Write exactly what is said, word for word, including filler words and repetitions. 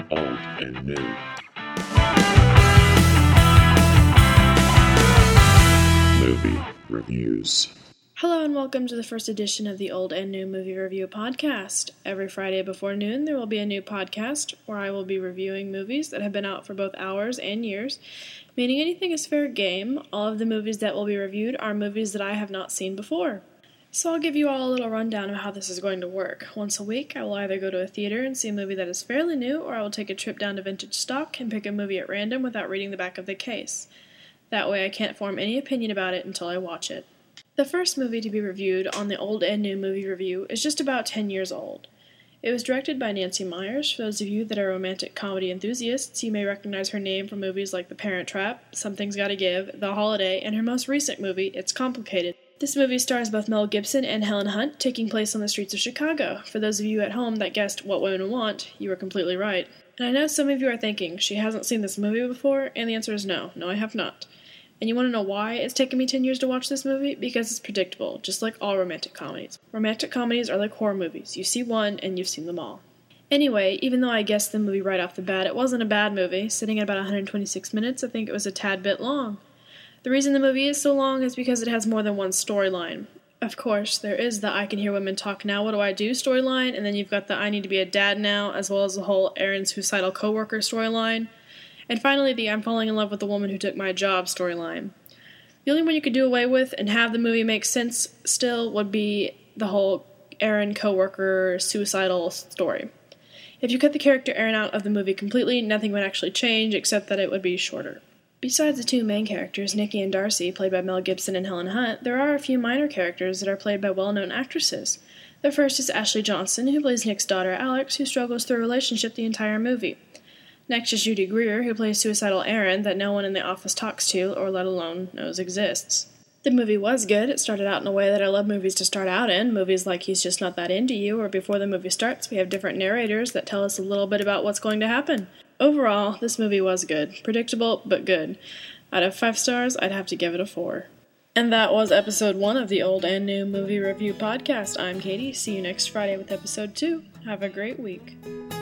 old and new. Movie reviews. Hello and welcome to the first edition of the Old and New Movie Review Podcast. Every Friday before noon there will be a new podcast where I will be reviewing movies that have been out for both hours and years, meaning anything is fair game. All of the movies that will be reviewed are movies that I have not seen before. So I'll give you all a little rundown of how this is going to work. Once a week I will either go to a theater and see a movie that is fairly new, or I will take a trip down to vintage stock and pick a movie at random without reading the back of the case. That way I can't form any opinion about it until I watch it. The first movie to be reviewed on the Old and New Movie Review is just about ten years old. It was directed by Nancy Meyers. For those of you that are romantic comedy enthusiasts, you may recognize her name from movies like The Parent Trap, Something's Gotta Give, The Holiday, and her most recent movie, It's Complicated. This movie stars both Mel Gibson and Helen Hunt, taking place on the streets of Chicago. For those of you at home that guessed What Women Want, you were completely right. And I know some of you are thinking, she hasn't seen this movie before, and the answer is no. No, I have not. And you want to know why it's taken me ten years to watch this movie? Because it's predictable, just like all romantic comedies. Romantic comedies are like horror movies. You see one, and you've seen them all. Anyway, even though I guessed the movie right off the bat, it wasn't a bad movie. Sitting at about one hundred twenty-six minutes, I think it was a tad bit long. The reason the movie is so long is because it has more than one storyline. Of course, there is the I Can Hear Women Talk Now, What Do I Do storyline, and then you've got the I Need to Be a Dad Now, as well as the whole Aaron's suicidal coworker storyline. And finally, the I'm falling in love with the woman who took my job storyline. The only one you could do away with and have the movie make sense still would be the whole Aaron coworker suicidal story. If you cut the character Aaron out of the movie completely, nothing would actually change except that it would be shorter. Besides the two main characters, Nikki and Darcy, played by Mel Gibson and Helen Hunt, there are a few minor characters that are played by well-known actresses. The first is Ashley Johnson, who plays Nick's daughter Alex, who struggles through a relationship the entire movie. Next is Judy Greer, who plays suicidal Aaron that no one in the office talks to, or let alone knows exists. The movie was good. It started out in a way that I love movies to start out in, movies like He's Just Not That Into You, or before the movie starts, we have different narrators that tell us a little bit about what's going to happen. Overall, this movie was good. Predictable, but good. Out of five stars, I'd have to give it a four. And that was episode one of the Old and New Movie Review Podcast. I'm Katie. See you next Friday with episode two. Have a great week.